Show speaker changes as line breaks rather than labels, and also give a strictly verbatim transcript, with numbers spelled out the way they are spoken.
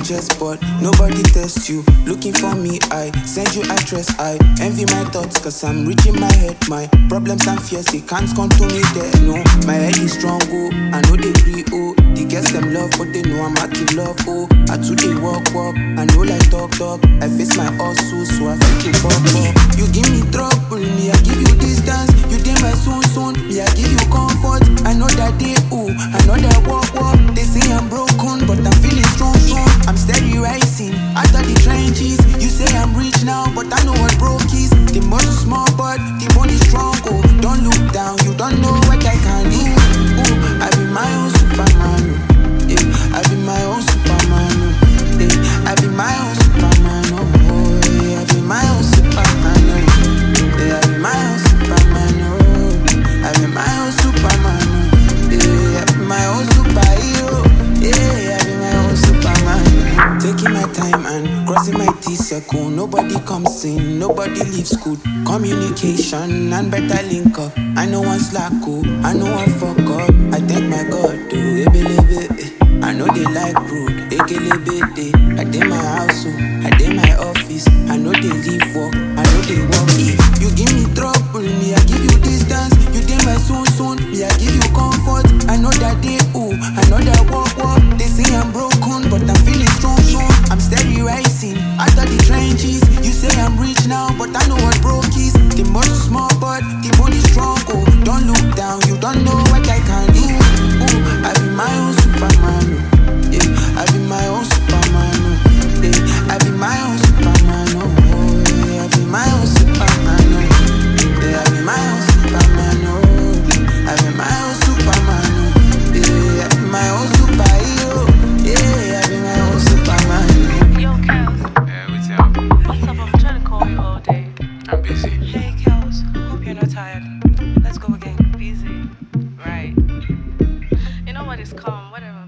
just bought. Nobody tests you. Looking for me, I send you address. I envy my thoughts, cause I'm rich in my head. My problems and fears, they can't come to me there. No, my head is strong, oh. I know they agree, oh. The girls them love, but they know I'm out to love, oh. I too they walk, walk. I know like talk, talk. I face my hustle, so I feel to pop, pop. You give me trouble, me I give you distance. You did my soon, soon, me I give you comfort. I know that they, ooh, I know that walk, walk. They say I'm broken, but I'm feeling strong, strong. I'm steady rising, out of the trenches. You say I'm rich now, but I know what broke is. The muscle small, but the bone is strong, oh. Don't look down, you don't know what I can do. Ooh, I be my own Superman, oh. Yeah, I be my own Superman, oh. Yeah, I be my own Superman, oh. Yeah, I be my own Superman, oh. Yeah, I be my own Superman, oh. I be my own Superman, oh. Yeah, I be my own superhero. Yeah, I be my own Superman. Taking my time and crossing my T-circle. Nobody comes in, nobody leaves good. Communication and better link up. I know one slack, oh, I know one fuck up. I thank my God, do ebelebe. I know they like rude, ekelebede. I did my house, oh, I did my office. I know they leave work, I know they work. If you give me trouble, me I give you distance. You did my soon, soon, me I give you comfort. I know that they, ooh, I know that walk, walk. They say I'm broken, but I'm feeling strong, strong. I'm steady rising, out of the trenches. You say I'm rich now, but I know what broke is. The muscle small, but the bone is strong, oh. Don't look down, you don't know what I can do. Ooh, I be my own Superman, oh. Yeah, I be my own Superman, oh. Yeah, I be my own Superman, oh. Yeah, I be my own Superman, oh. Yeah, I be my own Superman, oh. I be my own Superman, oh. Yeah, I be my own superhero. Yeah, I be my own Superman.
Yo, Kels.
Yeah, what's up?
What's up? I'm trying to call you all day.
I'm busy.
Hey, Kels. Hope you're not tired. Let's go again. Busy. Right. You know what is calm, whatever.